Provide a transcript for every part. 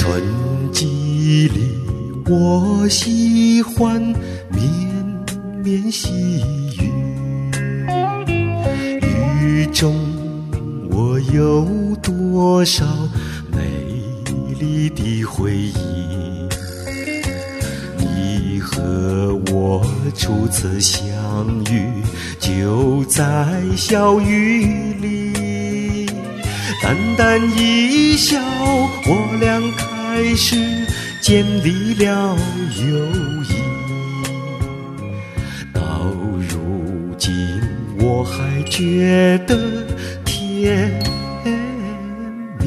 春季里我喜欢绵绵细雨，雨中我有多少美丽的回忆。你和我初次相遇就在小雨里，淡淡一笑，我俩开始建立了友谊。到如今我还觉得甜蜜。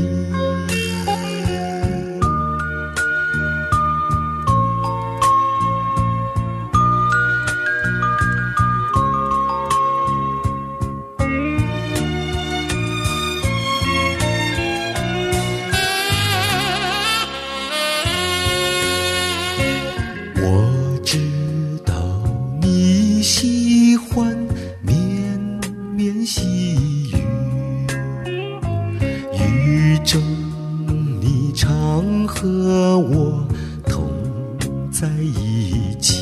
我知道你喜欢绵绵细雨，雨中你常和我同在一起。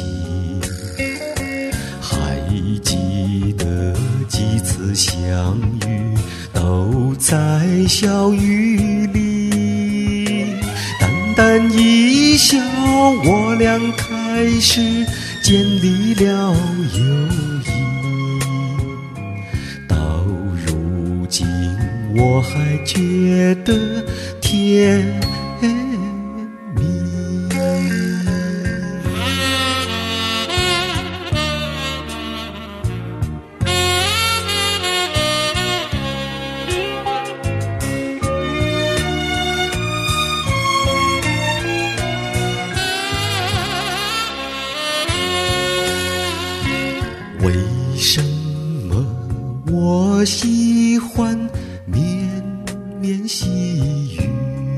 还记得几次相遇都在小雨里，淡淡一笑，我俩开始建立了友谊。到如今我还觉得甜蜜。为什么我喜欢绵绵细雨？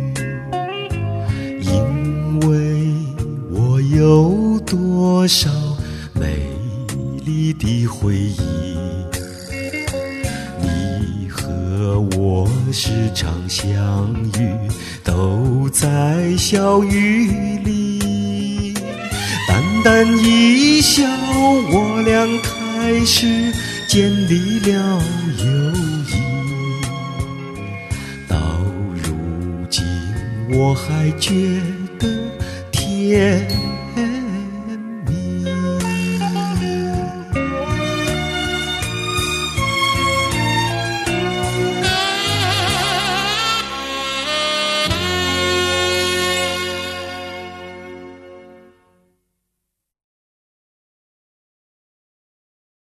因为我有多少美丽的回忆。你和我时常相遇都在小雨里，淡淡一笑，我俩开始建立了友谊。到如今我还觉得甜